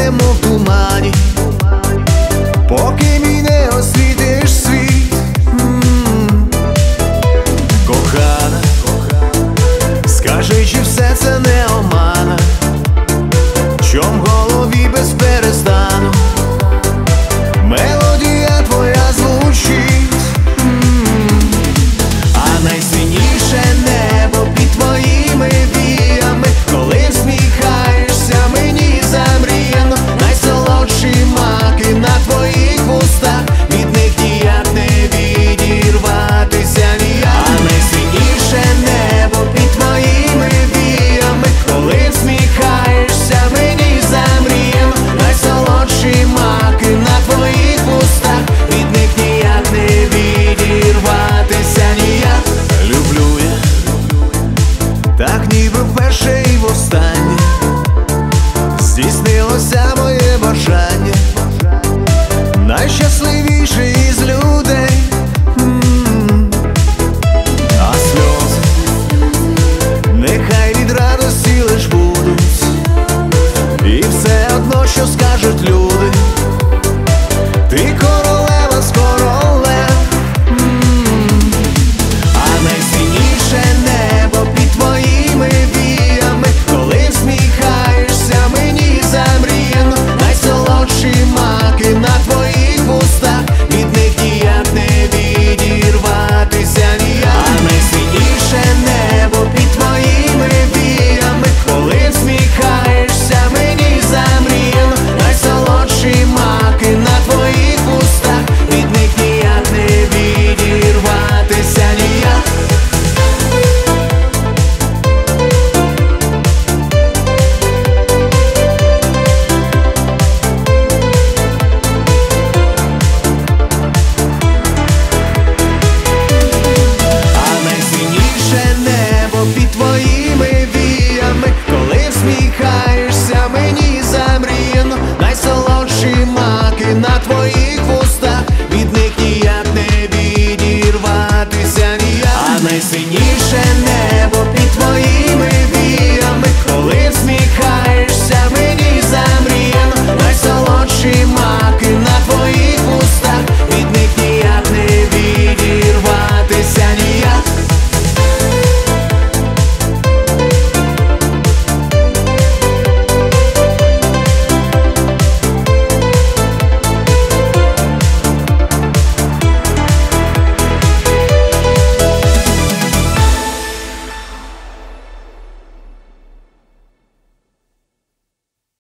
йдемо в тумані, поки мій не освітиш світ. Кохана, скажи, чи все це не омана, чом в голові без перестану мелодія твоя звучить. А найсильніше небо під твоїми віями, коли всміхаєшся мені замріяно. Найсолодші маки на твоїх вустах, від них ніяк не відірватися ніяк. А найсильніше небо під твоїми віями, коли всміхаєшся мені замріяно. Найсолодші маки на твоїх вустах, від них ніяк не відірватися ніяк. Люблю я так, ніби вперше і востаннє здійснилося моє бажання. Найщасливіший із людей. А сльози нехай від радості лиш будуть, і все одно, що скажуть люди, ти королева з королев. А найсильніше небо під твоїми віями, коли всміхаєшся мені замріяно. Найсолодші маки на твоїх вустах, від них ніяк не відірватися ніяк. А найсильніше небо під твоїми віями, коли всміхаєшся мені замріяно. Найсолодші маки на твоїх вустах, від них ніяк не відірватися ніяк. А найсильніше небо під твоїми віями, коли всміхаєшся мені замріяно. Найсолодші маки на твоїх вустах, від них ніяк не відірватися ніяк. А найсильніше